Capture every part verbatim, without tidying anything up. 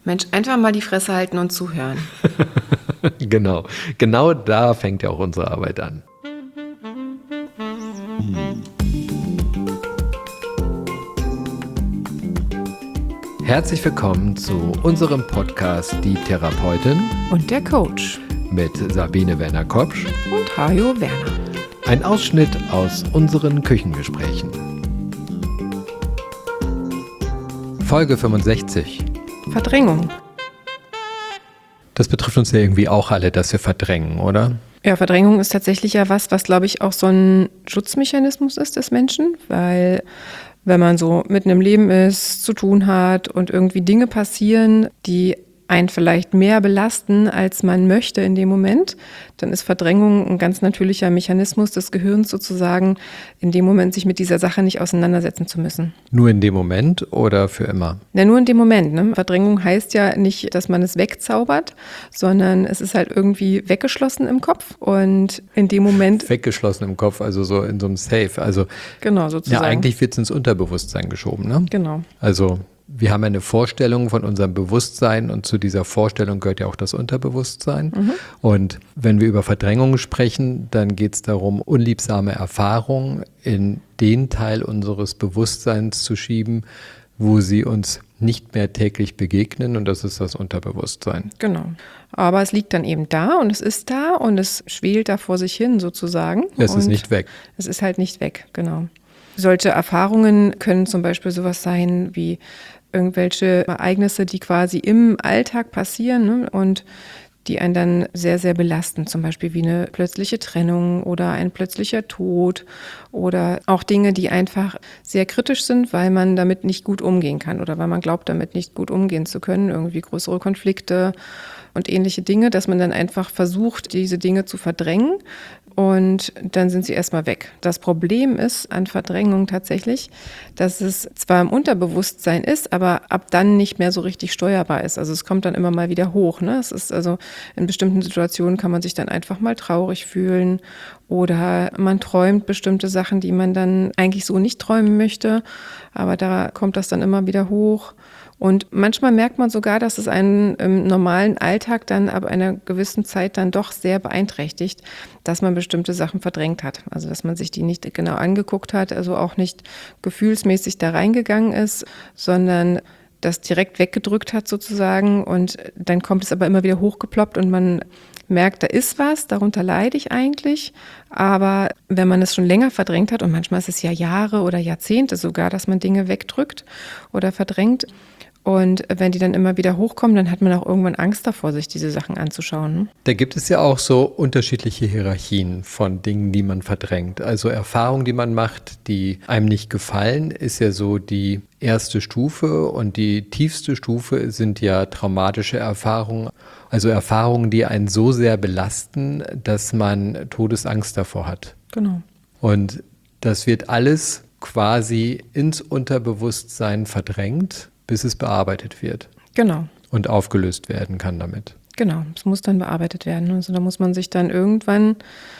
Mensch, einfach mal die Fresse halten und zuhören. Genau, genau da fängt ja auch unsere Arbeit an. Herzlich willkommen zu unserem Podcast Die Therapeutin Und der Coach. mit Sabine Werner-Kopsch Und Hajo Werner. Ein Ausschnitt aus unseren Küchengesprächen. Folge fünfundsechzig. Verdrängung. Das betrifft uns ja irgendwie auch alle, dass wir verdrängen, oder? Ja, Verdrängung ist tatsächlich ja was, was, glaube ich, auch so ein Schutzmechanismus ist des Menschen, weil wenn man so mitten im Leben ist, zu tun hat und irgendwie Dinge passieren, die einen vielleicht mehr belasten, als man möchte in dem Moment, dann ist Verdrängung ein ganz natürlicher Mechanismus des Gehirns sozusagen, in dem Moment sich mit dieser Sache nicht auseinandersetzen zu müssen. Nur in dem Moment oder für immer? Ja, nur in dem Moment. Ne? Verdrängung heißt ja nicht, dass man es wegzaubert, sondern es ist halt irgendwie weggeschlossen im Kopf und in dem Moment... Weggeschlossen im Kopf, also so in so einem Safe. Also Genau, sozusagen. Ja, eigentlich wird es ins Unterbewusstsein geschoben, ne? Genau. Also wir haben eine Vorstellung von unserem Bewusstsein und zu dieser Vorstellung gehört ja auch das Unterbewusstsein. Mhm. Und wenn wir über Verdrängung sprechen, dann geht es darum, unliebsame Erfahrungen in den Teil unseres Bewusstseins zu schieben, wo sie uns nicht mehr täglich begegnen, und das ist das Unterbewusstsein. Genau. Aber es liegt dann eben da und es ist da und es schwelt da vor sich hin sozusagen. Es und ist nicht weg. Es ist halt nicht weg, genau. Solche Erfahrungen können zum Beispiel sowas sein wie irgendwelche Ereignisse, die quasi im Alltag passieren, ne, und die einen dann sehr, sehr belasten, zum Beispiel wie eine plötzliche Trennung oder ein plötzlicher Tod oder auch Dinge, die einfach sehr kritisch sind, weil man damit nicht gut umgehen kann oder weil man glaubt, damit nicht gut umgehen zu können, irgendwie größere Konflikte und ähnliche Dinge, dass man dann einfach versucht, diese Dinge zu verdrängen und dann sind sie erstmal weg. Das Problem ist an Verdrängung tatsächlich, dass es zwar im Unterbewusstsein ist, aber ab dann nicht mehr so richtig steuerbar ist. Also es kommt dann immer mal wieder hoch, ne? Es ist also in bestimmten Situationen kann man sich dann einfach mal traurig fühlen oder man träumt bestimmte Sachen, die man dann eigentlich so nicht träumen möchte, aber da kommt das dann immer wieder hoch. Und manchmal merkt man sogar, dass es einen im normalen Alltag dann ab einer gewissen Zeit dann doch sehr beeinträchtigt, dass man bestimmte Sachen verdrängt hat. Also dass man sich die nicht genau angeguckt hat, also auch nicht gefühlsmäßig da reingegangen ist, sondern das direkt weggedrückt hat sozusagen. Und dann kommt es aber immer wieder hochgeploppt und man merkt, da ist was, darunter leide ich eigentlich. Aber wenn man es schon länger verdrängt hat, und manchmal ist es ja Jahre oder Jahrzehnte sogar, dass man Dinge wegdrückt oder verdrängt, und wenn die dann immer wieder hochkommen, dann hat man auch irgendwann Angst davor, sich diese Sachen anzuschauen. Ne? Da gibt es ja auch so unterschiedliche Hierarchien von Dingen, die man verdrängt. Also Erfahrungen, die man macht, die einem nicht gefallen, ist ja so die erste Stufe. Und die tiefste Stufe sind ja traumatische Erfahrungen. Also Erfahrungen, die einen so sehr belasten, dass man Todesangst davor hat. Genau. Und das wird alles quasi ins Unterbewusstsein verdrängt, bis es bearbeitet wird. Genau. Und aufgelöst werden kann damit. Genau, es muss dann bearbeitet werden. Also da muss man sich dann irgendwann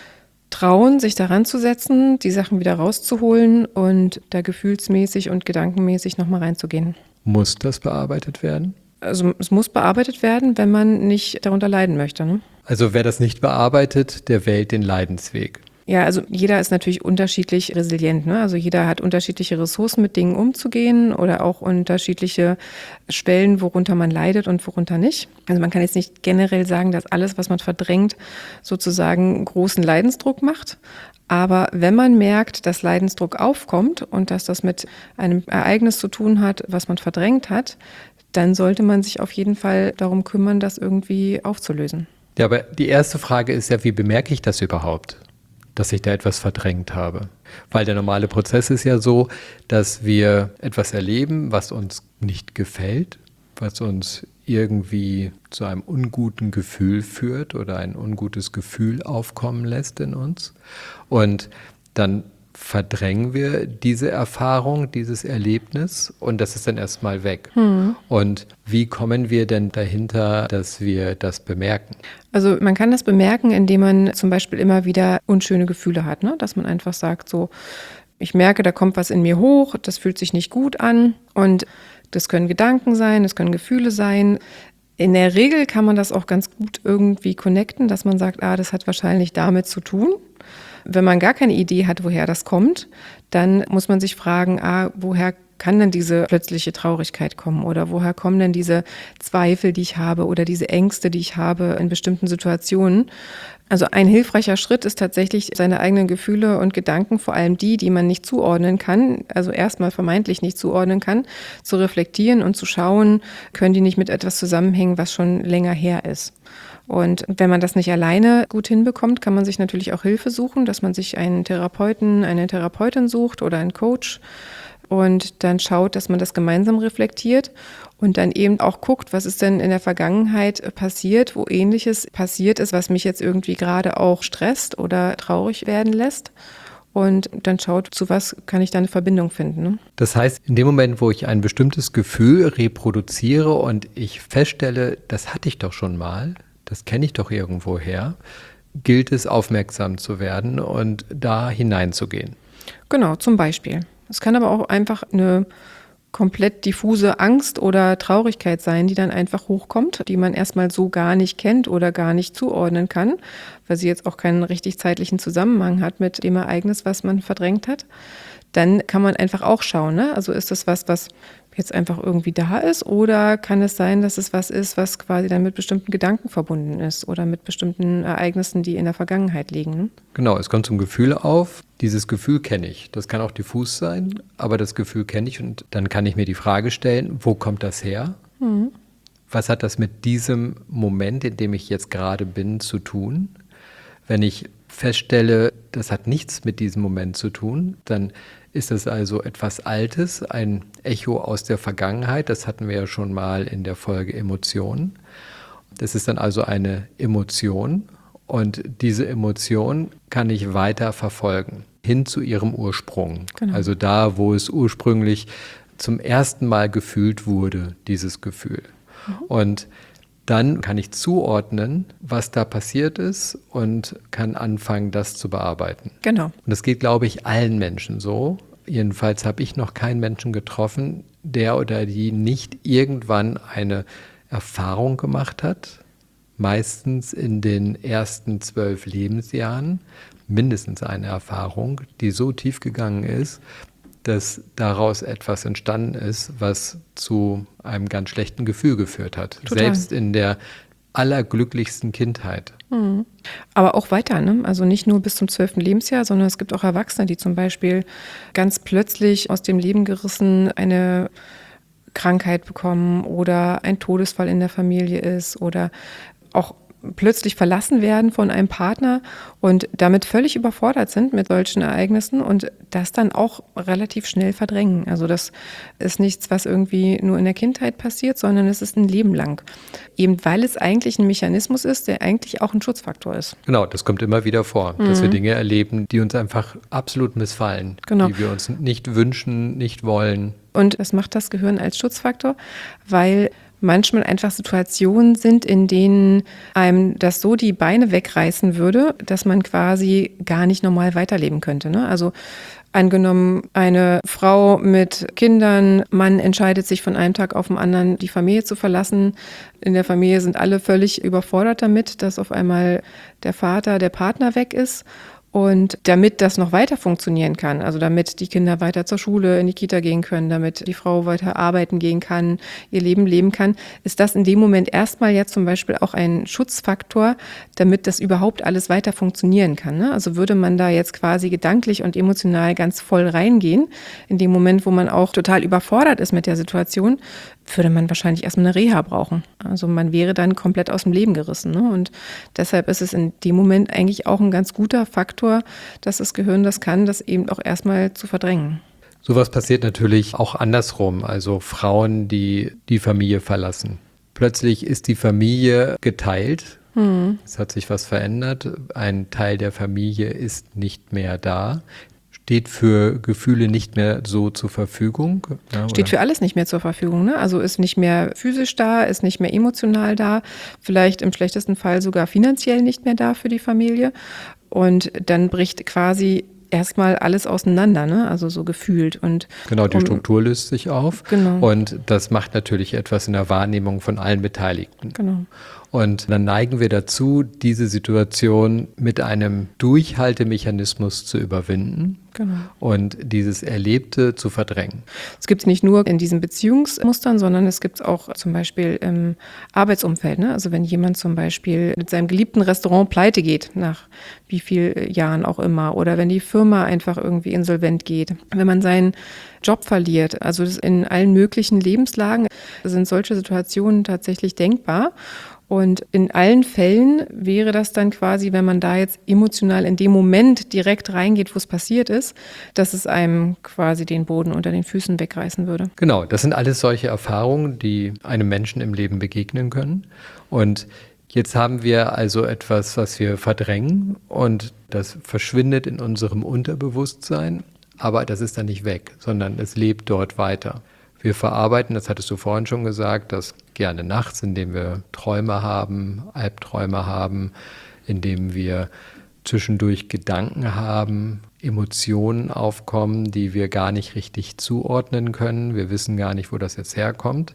trauen, sich daran zu setzen, die Sachen wieder rauszuholen und da gefühlsmäßig und gedankenmäßig nochmal reinzugehen. Muss das bearbeitet werden? Also es muss bearbeitet werden, wenn man nicht darunter leiden möchte. Ne? Also wer das nicht bearbeitet, der wählt den Leidensweg. Ja, also jeder ist natürlich unterschiedlich resilient. Ne? Also jeder hat unterschiedliche Ressourcen, mit Dingen umzugehen oder auch unterschiedliche Schwellen, worunter man leidet und worunter nicht. Also man kann jetzt nicht generell sagen, dass alles, was man verdrängt, sozusagen großen Leidensdruck macht. Aber wenn man merkt, dass Leidensdruck aufkommt und dass das mit einem Ereignis zu tun hat, was man verdrängt hat, dann sollte man sich auf jeden Fall darum kümmern, das irgendwie aufzulösen. Ja, aber die erste Frage ist ja, wie bemerke ich das überhaupt, dass ich da etwas verdrängt habe? Weil der normale Prozess ist ja so, dass wir etwas erleben, was uns nicht gefällt, was uns irgendwie zu einem unguten Gefühl führt oder ein ungutes Gefühl aufkommen lässt in uns. Und dann verdrängen wir diese Erfahrung, dieses Erlebnis, und das ist dann erstmal weg. Hm. Und wie kommen wir denn dahinter, dass wir das bemerken? Also man kann das bemerken, indem man zum Beispiel immer wieder unschöne Gefühle hat, ne? Dass man einfach sagt so, ich merke, da kommt was in mir hoch, das fühlt sich nicht gut an, und Das können Gedanken sein, das können Gefühle sein. In der Regel kann man das auch ganz gut irgendwie connecten, dass man sagt, ah, das hat wahrscheinlich damit zu tun. Wenn man gar keine Idee hat, woher das kommt, dann muss man sich fragen, ah, woher kann denn diese plötzliche Traurigkeit kommen oder woher kommen denn diese Zweifel, die ich habe oder diese Ängste, die ich habe in bestimmten Situationen. Also ein hilfreicher Schritt ist tatsächlich, seine eigenen Gefühle und Gedanken, vor allem die, die man nicht zuordnen kann, also erstmal vermeintlich nicht zuordnen kann, zu reflektieren und zu schauen, können die nicht mit etwas zusammenhängen, was schon länger her ist. Und wenn man das nicht alleine gut hinbekommt, kann man sich natürlich auch Hilfe suchen, dass man sich einen Therapeuten, eine Therapeutin sucht oder einen Coach und dann schaut, dass man das gemeinsam reflektiert und dann eben auch guckt, was ist denn in der Vergangenheit passiert, wo Ähnliches passiert ist, was mich jetzt irgendwie gerade auch stresst oder traurig werden lässt. Und dann schaut, zu was kann ich da eine Verbindung finden. Ne? Das heißt, in dem Moment, wo ich ein bestimmtes Gefühl reproduziere und ich feststelle, das hatte ich doch schon mal, das kenne ich doch irgendwoher, gilt es, aufmerksam zu werden und da hineinzugehen. Genau, zum Beispiel. Es kann aber auch einfach eine komplett diffuse Angst oder Traurigkeit sein, die dann einfach hochkommt, die man erstmal so gar nicht kennt oder gar nicht zuordnen kann, weil sie jetzt auch keinen richtig zeitlichen Zusammenhang hat mit dem Ereignis, was man verdrängt hat. Dann kann man einfach auch schauen, ne? Also ist das was, was jetzt einfach irgendwie da ist oder kann es sein, dass es was ist, was quasi dann mit bestimmten Gedanken verbunden ist oder mit bestimmten Ereignissen, die in der Vergangenheit liegen. Ne? Genau, es kommt zum Gefühl auf. Dieses Gefühl kenne ich. Das kann auch diffus sein, aber das Gefühl kenne ich und dann kann ich mir die Frage stellen, wo kommt das her? Mhm. Was hat das mit diesem Moment, in dem ich jetzt gerade bin, zu tun? Wenn ich feststelle, das hat nichts mit diesem Moment zu tun, dann ist es also etwas Altes, ein Echo aus der Vergangenheit. Das hatten wir ja schon mal in der Folge Emotionen. Das ist dann also eine Emotion und diese Emotion kann ich weiter verfolgen, hin zu ihrem Ursprung. Genau. Also da, wo es ursprünglich zum ersten Mal gefühlt wurde, dieses Gefühl. Mhm. Und dann kann ich zuordnen, was da passiert ist und kann anfangen, das zu bearbeiten. Genau. Und das geht, glaube ich, allen Menschen so. Jedenfalls habe ich noch keinen Menschen getroffen, der oder die nicht irgendwann eine Erfahrung gemacht hat, meistens in den ersten zwölf Lebensjahren, mindestens eine Erfahrung, die so tief gegangen ist, dass daraus etwas entstanden ist, was zu einem ganz schlechten Gefühl geführt hat. Total. Selbst in der allerglücklichsten Kindheit. Mhm. Aber auch weiter, ne? Also nicht nur bis zum zwölften Lebensjahr, sondern es gibt auch Erwachsene, die zum Beispiel ganz plötzlich aus dem Leben gerissen eine Krankheit bekommen oder ein Todesfall in der Familie ist oder auch plötzlich verlassen werden von einem Partner und damit völlig überfordert sind mit solchen Ereignissen und das dann auch relativ schnell verdrängen. Also das ist nichts, was irgendwie nur in der Kindheit passiert, sondern es ist ein Leben lang. Eben weil es eigentlich ein Mechanismus ist, der eigentlich auch ein Schutzfaktor ist. Genau, das kommt immer wieder vor, mhm. dass wir Dinge erleben, die uns einfach absolut missfallen, genau. die wir uns nicht wünschen, nicht wollen. Und das macht das Gehirn als Schutzfaktor, weil manchmal einfach Situationen sind, in denen einem das so die Beine wegreißen würde, dass man quasi gar nicht normal weiterleben könnte. Ne? Also angenommen, eine Frau mit Kindern, Mann entscheidet sich von einem Tag auf den anderen, die Familie zu verlassen. In der Familie sind alle völlig überfordert damit, dass auf einmal der Vater, der Partner weg ist. Und damit das noch weiter funktionieren kann, also damit die Kinder weiter zur Schule, in die Kita gehen können, damit die Frau weiter arbeiten gehen kann, ihr Leben leben kann, ist das in dem Moment erstmal ja zum Beispiel auch ein Schutzfaktor, damit das überhaupt alles weiter funktionieren kann. Ne? Also würde man da jetzt quasi gedanklich und emotional ganz voll reingehen, in dem Moment, wo man auch total überfordert ist mit der Situation, würde man wahrscheinlich erstmal eine Reha brauchen. Also man wäre dann komplett aus dem Leben gerissen. Ne? Und deshalb ist es in dem Moment eigentlich auch ein ganz guter Faktor, dass das Gehirn das kann, das eben auch erstmal zu verdrängen. Sowas passiert natürlich auch andersrum. Also Frauen, die die Familie verlassen. Plötzlich ist die Familie geteilt. Hm. Es hat sich was verändert. Ein Teil der Familie ist nicht mehr da. Steht für Gefühle nicht mehr so zur Verfügung? Ja, Steht für alles nicht mehr zur Verfügung. Ne? Also ist nicht mehr physisch da, ist nicht mehr emotional da, vielleicht im schlechtesten Fall sogar finanziell nicht mehr da für die Familie. Und dann bricht quasi erstmal alles auseinander, ne? Also so gefühlt. Und Genau, die um, Struktur löst sich auf. Genau. Und das macht natürlich etwas in der Wahrnehmung von allen Beteiligten. Genau. Und dann neigen wir dazu, diese Situation mit einem Durchhaltemechanismus zu überwinden. Genau. Und dieses Erlebte zu verdrängen. Es gibt es nicht nur in diesen Beziehungsmustern, sondern es gibt es auch zum Beispiel im Arbeitsumfeld. Ne? Also wenn jemand zum Beispiel mit seinem geliebten Restaurant pleite geht, nach wie vielen Jahren auch immer, oder wenn die Firma einfach irgendwie insolvent geht, wenn man seinen Job verliert, also das in allen möglichen Lebenslagen sind solche Situationen tatsächlich denkbar. Und in allen Fällen wäre das dann quasi, wenn man da jetzt emotional in dem Moment direkt reingeht, wo es passiert ist, dass es einem quasi den Boden unter den Füßen wegreißen würde. Genau, das sind alles solche Erfahrungen, die einem Menschen im Leben begegnen können. Und jetzt haben wir also etwas, was wir verdrängen und das verschwindet in unserem Unterbewusstsein, aber das ist dann nicht weg, sondern es lebt dort weiter. Wir verarbeiten, das hattest du vorhin schon gesagt, das gerne nachts, indem wir Träume haben, Albträume haben, indem wir zwischendurch Gedanken haben, Emotionen aufkommen, die wir gar nicht richtig zuordnen können. Wir wissen gar nicht, wo das jetzt herkommt.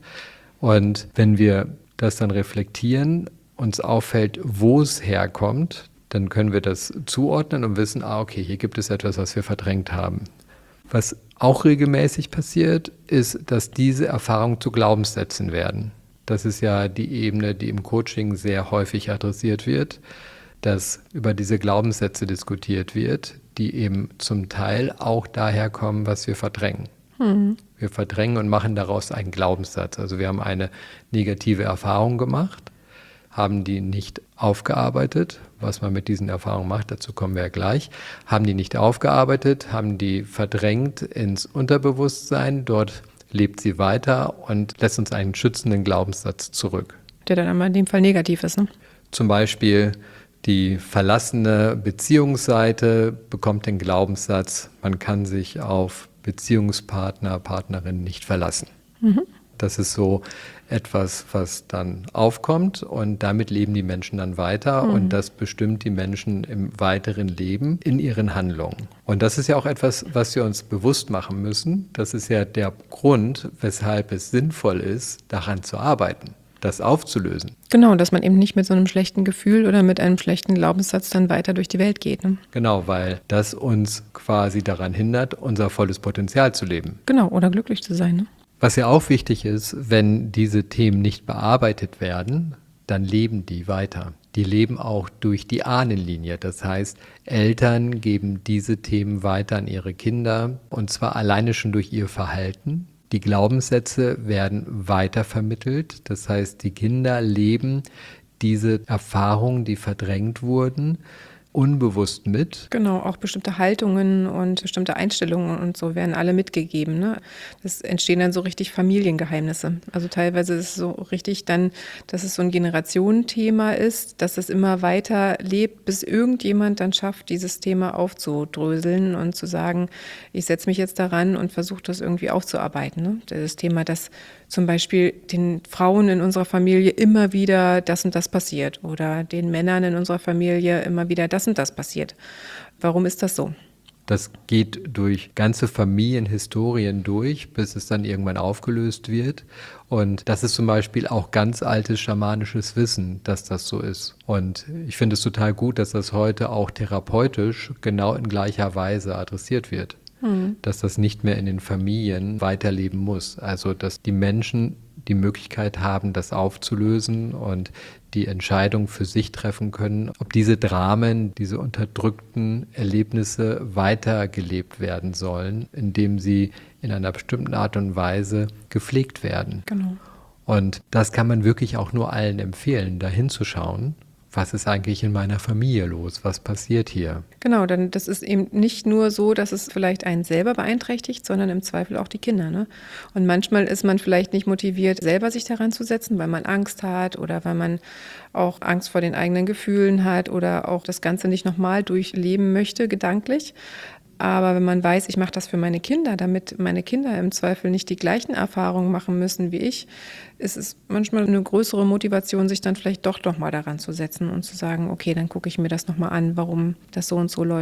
Und wenn wir das dann reflektieren, uns auffällt, wo es herkommt, dann können wir das zuordnen und wissen, ah, okay, hier gibt es etwas, was wir verdrängt haben. Was auch regelmäßig passiert, ist, dass diese Erfahrungen zu Glaubenssätzen werden. Das ist ja die Ebene, die im Coaching sehr häufig adressiert wird, dass über diese Glaubenssätze diskutiert wird, die eben zum Teil auch daher kommen, was wir verdrängen. Mhm. Wir verdrängen und machen daraus einen Glaubenssatz. Also wir haben eine negative Erfahrung gemacht, haben die nicht aufgearbeitet, was man mit diesen Erfahrungen macht, dazu kommen wir ja gleich, haben die nicht aufgearbeitet, haben die verdrängt ins Unterbewusstsein, dort lebt sie weiter und lässt uns einen schützenden Glaubenssatz zurück. Der dann aber in dem Fall negativ ist, ne? Zum Beispiel die verlassene Beziehungsseite bekommt den Glaubenssatz, man kann sich auf Beziehungspartner, Partnerin nicht verlassen. Mhm. Das ist so etwas, was dann aufkommt und damit leben die Menschen dann weiter mhm. und das bestimmt die Menschen im weiteren Leben in ihren Handlungen. Und das ist ja auch etwas, was wir uns bewusst machen müssen. Das ist ja der Grund, weshalb es sinnvoll ist, daran zu arbeiten, das aufzulösen. Genau, dass man eben nicht mit so einem schlechten Gefühl oder mit einem schlechten Glaubenssatz dann weiter durch die Welt geht. Ne? Genau, weil das uns quasi daran hindert, unser volles Potenzial zu leben. Genau, oder glücklich zu sein, ne? Was ja auch wichtig ist, wenn diese Themen nicht bearbeitet werden, dann leben die weiter. Die leben auch durch die Ahnenlinie. Das heißt, Eltern geben diese Themen weiter an ihre Kinder und zwar alleine schon durch ihr Verhalten. Die Glaubenssätze werden weitervermittelt. Das heißt, die Kinder leben diese Erfahrungen, die verdrängt wurden, unbewusst mit. Genau, auch bestimmte Haltungen und bestimmte Einstellungen und so werden alle mitgegeben. Ne? Das entstehen dann so richtig Familiengeheimnisse. Also teilweise ist es so richtig dann, dass es so ein Generationenthema ist, dass es immer weiter lebt, bis irgendjemand dann schafft, dieses Thema aufzudröseln und zu sagen, ich setze mich jetzt daran und versuche das irgendwie aufzuarbeiten. Ne? Das Thema, dass zum Beispiel den Frauen in unserer Familie immer wieder das und das passiert oder den Männern in unserer Familie immer wieder das und das passiert. Warum ist das so? Das geht durch ganze Familienhistorien durch, bis es dann irgendwann aufgelöst wird. Und das ist zum Beispiel auch ganz altes schamanisches Wissen, dass das so ist. Und ich finde es total gut, dass das heute auch therapeutisch genau in gleicher Weise adressiert wird. Mhm. Dass das nicht mehr in den Familien weiterleben muss. Also dass die Menschen die Möglichkeit haben, das aufzulösen und die Entscheidung für sich treffen können, ob diese Dramen, diese unterdrückten Erlebnisse weitergelebt werden sollen, indem sie in einer bestimmten Art und Weise gepflegt werden. Genau. Und das kann man wirklich auch nur allen empfehlen, da hinzuschauen. Was ist eigentlich in meiner Familie los? Was passiert hier? Genau, dann das ist eben nicht nur so, dass es vielleicht einen selber beeinträchtigt, sondern im Zweifel auch die Kinder. Ne? Und manchmal ist man vielleicht nicht motiviert, selber sich daran zu setzen, weil man Angst hat oder weil man auch Angst vor den eigenen Gefühlen hat oder auch das Ganze nicht nochmal durchleben möchte, gedanklich. Aber wenn man weiß, ich mache das für meine Kinder, damit meine Kinder im Zweifel nicht die gleichen Erfahrungen machen müssen wie ich, ist es manchmal eine größere Motivation, sich dann vielleicht doch noch mal daran zu setzen und zu sagen, okay, dann gucke ich mir das nochmal an, warum das so und so läuft.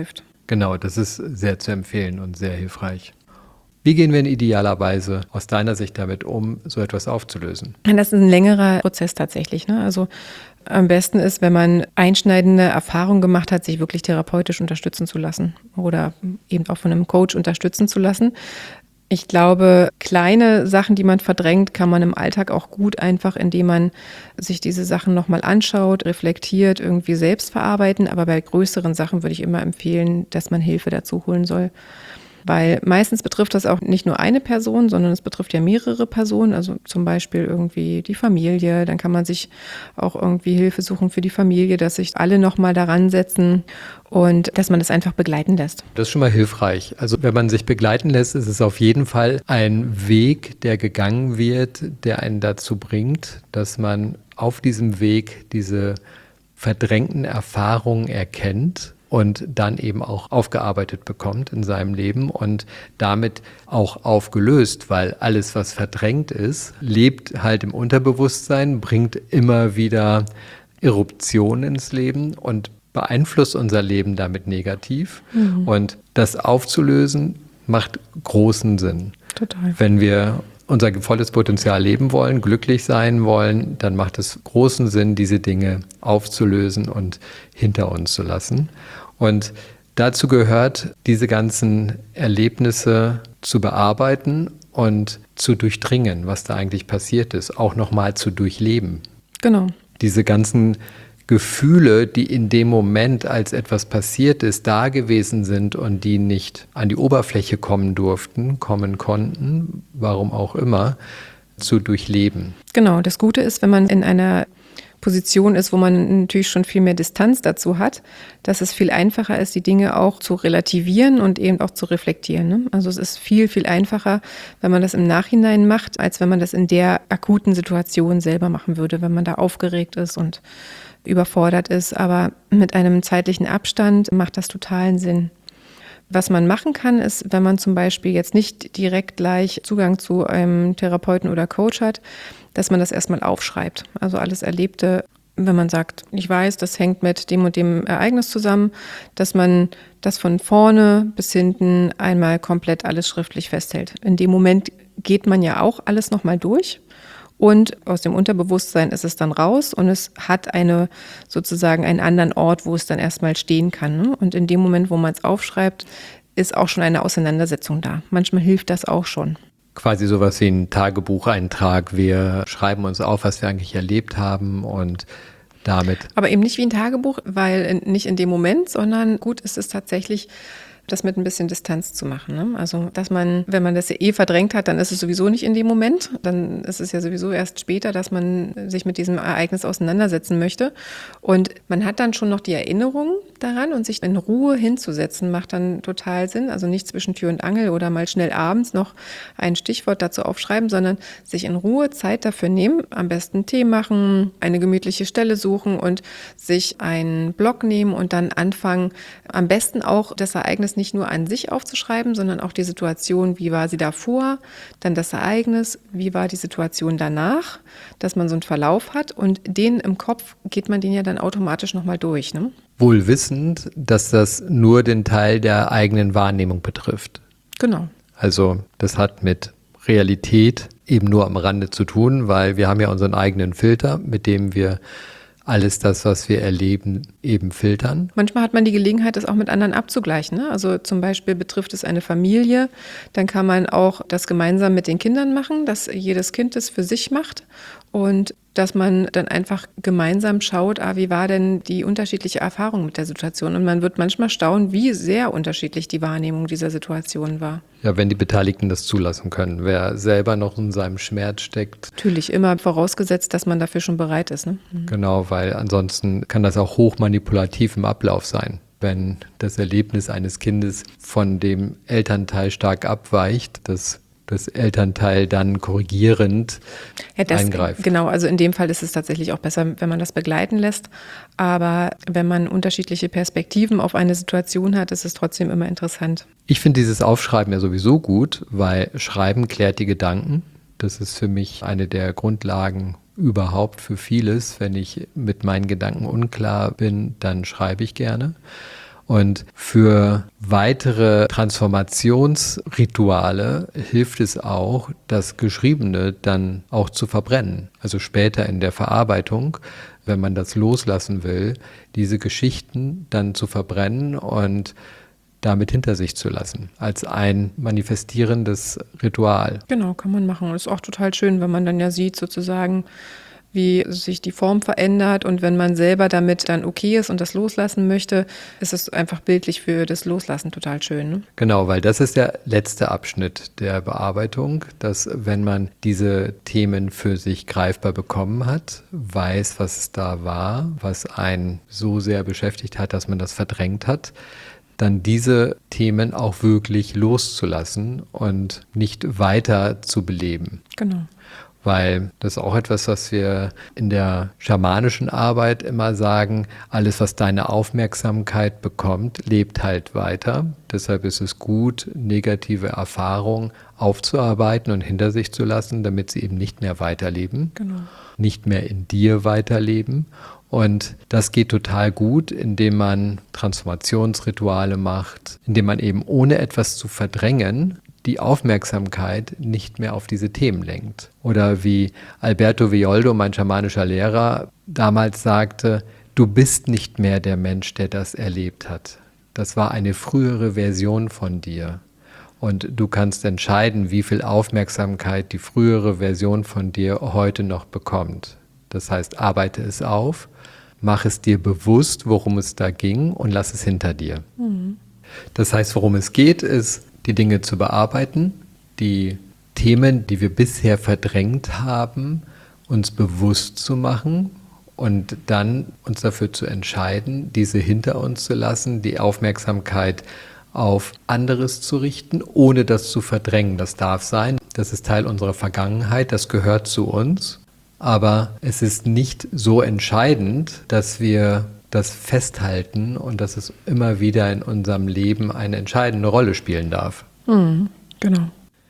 Genau, das ist sehr zu empfehlen und sehr hilfreich. Wie gehen wir in idealer Weise aus deiner Sicht damit um, so etwas aufzulösen? Das ist ein längerer Prozess tatsächlich, ne? Also am besten ist, wenn man einschneidende Erfahrungen gemacht hat, sich wirklich therapeutisch unterstützen zu lassen oder eben auch von einem Coach unterstützen zu lassen. Ich glaube, kleine Sachen, die man verdrängt, kann man im Alltag auch gut einfach, indem man sich diese Sachen nochmal anschaut, reflektiert, irgendwie selbst verarbeiten. Aber bei größeren Sachen würde ich immer empfehlen, dass man Hilfe dazu holen soll. Weil meistens betrifft das auch nicht nur eine Person, sondern es betrifft ja mehrere Personen, also zum Beispiel irgendwie die Familie. Dann kann man sich auch irgendwie Hilfe suchen für die Familie, dass sich alle nochmal daran setzen und dass man das einfach begleiten lässt. Das ist schon mal hilfreich. Also wenn man sich begleiten lässt, ist es auf jeden Fall ein Weg, der gegangen wird, der einen dazu bringt, dass man auf diesem Weg diese verdrängten Erfahrungen erkennt und dann eben auch aufgearbeitet bekommt in seinem Leben und damit auch aufgelöst, weil alles, was verdrängt ist, lebt halt im Unterbewusstsein, bringt immer wieder Eruptionen ins Leben und beeinflusst unser Leben damit negativ. Mhm. Und das aufzulösen macht großen Sinn. Total. Wenn wir unser volles Potenzial leben wollen, glücklich sein wollen, dann macht es großen Sinn, diese Dinge aufzulösen und hinter uns zu lassen. Und dazu gehört, diese ganzen Erlebnisse zu bearbeiten und zu durchdringen, was da eigentlich passiert ist, auch nochmal zu durchleben. Genau. Diese ganzen Gefühle, die in dem Moment, als etwas passiert ist, da gewesen sind und die nicht an die Oberfläche kommen durften, kommen konnten, warum auch immer, zu durchleben. Genau, das Gute ist, wenn man in einer Position ist, wo man natürlich schon viel mehr Distanz dazu hat, dass es viel einfacher ist, die Dinge auch zu relativieren und eben auch zu reflektieren. Ne? Also es ist viel, viel einfacher, wenn man das im Nachhinein macht, als wenn man das in der akuten Situation selber machen würde, wenn man da aufgeregt ist und überfordert ist. Aber mit einem zeitlichen Abstand macht das totalen Sinn. Was man machen kann, ist, wenn man zum Beispiel jetzt nicht direkt gleich Zugang zu einem Therapeuten oder Coach hat, dass man das erstmal aufschreibt. Also alles Erlebte, wenn man sagt, ich weiß, das hängt mit dem und dem Ereignis zusammen, dass man das von vorne bis hinten einmal komplett alles schriftlich festhält. In dem Moment geht man ja auch alles nochmal durch. Und aus dem Unterbewusstsein ist es dann raus und es hat eine sozusagen einen anderen Ort, wo es dann erstmal stehen kann. Ne? Und in dem Moment, wo man es aufschreibt, ist auch schon eine Auseinandersetzung da. Manchmal hilft das auch schon. Quasi sowas wie ein Tagebucheintrag. Wir schreiben uns auf, was wir eigentlich erlebt haben und damit. Aber eben nicht wie ein Tagebuch, weil nicht in dem Moment, sondern gut ist es tatsächlich, das mit ein bisschen Distanz zu machen. Ne? Also, dass man, wenn man das ja eh verdrängt hat, dann ist es sowieso nicht in dem Moment. Dann ist es ja sowieso erst später, dass man sich mit diesem Ereignis auseinandersetzen möchte. Und man hat dann schon noch die Erinnerung daran und sich in Ruhe hinzusetzen, macht dann total Sinn. Also nicht zwischen Tür und Angel oder mal schnell abends noch ein Stichwort dazu aufschreiben, sondern sich in Ruhe Zeit dafür nehmen, am besten Tee machen, eine gemütliche Stelle suchen und sich einen Block nehmen und dann anfangen, am besten auch das Ereignis nicht nur an sich aufzuschreiben, sondern auch die Situation, wie war sie davor, dann das Ereignis, wie war die Situation danach, dass man so einen Verlauf hat und den im Kopf geht man den ja dann automatisch nochmal durch. Ne? Wohl wissend, dass das nur den Teil der eigenen Wahrnehmung betrifft. Genau. Also das hat mit Realität eben nur am Rande zu tun, weil wir haben ja unseren eigenen Filter, mit dem wir alles das, was wir erleben, eben filtern. Manchmal hat man die Gelegenheit, das auch mit anderen abzugleichen. Ne? Also zum Beispiel betrifft es eine Familie, dann kann man auch das gemeinsam mit den Kindern machen, dass jedes Kind das für sich macht und dass man dann einfach gemeinsam schaut, ah, wie war denn die unterschiedliche Erfahrung mit der Situation? Und man wird manchmal staunen, wie sehr unterschiedlich die Wahrnehmung dieser Situation war. Ja, wenn die Beteiligten das zulassen können. Wer selber noch in seinem Schmerz steckt. Natürlich immer vorausgesetzt, dass man dafür schon bereit ist. Ne? Mhm. Genau, weil ansonsten kann das auch hochmanipulativ im Ablauf sein. Wenn das Erlebnis eines Kindes von dem Elternteil stark abweicht, dass das Elternteil dann korrigierend ja, das, eingreift. Genau, also in dem Fall ist es tatsächlich auch besser, wenn man das begleiten lässt. Aber wenn man unterschiedliche Perspektiven auf eine Situation hat, ist es trotzdem immer interessant. Ich finde dieses Aufschreiben ja sowieso gut, weil Schreiben klärt die Gedanken. Das ist für mich eine der Grundlagen überhaupt für vieles. Wenn ich mit meinen Gedanken unklar bin, dann schreibe ich gerne. Und für weitere Transformationsrituale hilft es auch, das Geschriebene dann auch zu verbrennen. Also später in der Verarbeitung, wenn man das loslassen will, diese Geschichten dann zu verbrennen und damit hinter sich zu lassen, als ein manifestierendes Ritual. Genau, kann man machen. Ist auch total schön, wenn man dann ja sieht sozusagen, wie sich die Form verändert, und wenn man selber damit dann okay ist und das loslassen möchte, ist es einfach bildlich für das Loslassen total schön. Ne? Genau, weil das ist der letzte Abschnitt der Bearbeitung, dass wenn man diese Themen für sich greifbar bekommen hat, weiß, was es da war, was einen so sehr beschäftigt hat, dass man das verdrängt hat, dann diese Themen auch wirklich loszulassen und nicht weiter zu beleben. Genau. Weil das ist auch etwas, was wir in der schamanischen Arbeit immer sagen, alles, was deine Aufmerksamkeit bekommt, lebt halt weiter. Deshalb ist es gut, negative Erfahrungen aufzuarbeiten und hinter sich zu lassen, damit sie eben nicht mehr weiterleben, Genau. nicht mehr in dir weiterleben. Und das geht total gut, indem man Transformationsrituale macht, indem man eben ohne etwas zu verdrängen, die Aufmerksamkeit nicht mehr auf diese Themen lenkt. Oder wie Alberto Villoldo, mein schamanischer Lehrer, damals sagte, du bist nicht mehr der Mensch, der das erlebt hat. Das war eine frühere Version von dir. Und du kannst entscheiden, wie viel Aufmerksamkeit die frühere Version von dir heute noch bekommt. Das heißt, arbeite es auf, mach es dir bewusst, worum es da ging, und lass es hinter dir. Mhm. Das heißt, worum es geht, ist, die Dinge zu bearbeiten, die Themen, die wir bisher verdrängt haben, uns bewusst zu machen und dann uns dafür zu entscheiden, diese hinter uns zu lassen, die Aufmerksamkeit auf anderes zu richten, ohne das zu verdrängen. Das darf sein, das ist Teil unserer Vergangenheit, das gehört zu uns, aber es ist nicht so entscheidend, dass wir das festhalten und dass es immer wieder in unserem Leben eine entscheidende Rolle spielen darf. Mhm, genau.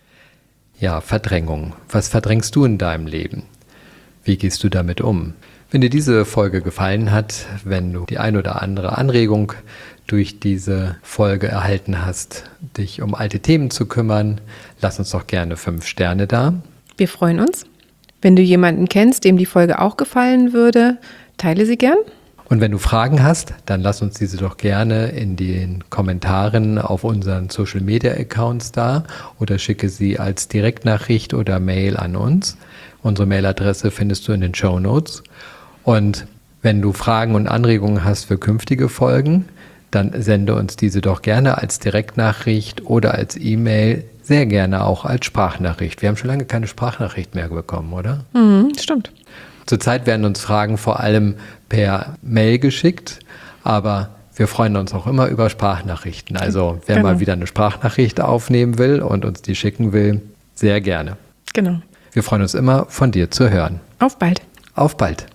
Ja, Verdrängung. Was verdrängst du in deinem Leben? Wie gehst du damit um? Wenn dir diese Folge gefallen hat, wenn du die ein oder andere Anregung durch diese Folge erhalten hast, dich um alte Themen zu kümmern, lass uns doch gerne fünf Sterne da. Wir freuen uns. Wenn du jemanden kennst, dem die Folge auch gefallen würde, teile sie gern. Und wenn du Fragen hast, dann lass uns diese doch gerne in den Kommentaren auf unseren Social-Media-Accounts da oder schicke sie als Direktnachricht oder Mail an uns. Unsere Mailadresse findest du in den Shownotes. Und wenn du Fragen und Anregungen hast für künftige Folgen, dann sende uns diese doch gerne als Direktnachricht oder als E-Mail, sehr gerne auch als Sprachnachricht. Wir haben schon lange keine Sprachnachricht mehr bekommen, oder? Mhm, stimmt. Zurzeit werden uns Fragen vor allem per Mail geschickt, aber wir freuen uns auch immer über Sprachnachrichten. Also wer genau. mal wieder eine Sprachnachricht aufnehmen will und uns die schicken will, sehr gerne. Genau. Wir freuen uns immer, von dir zu hören. Auf bald. Auf bald.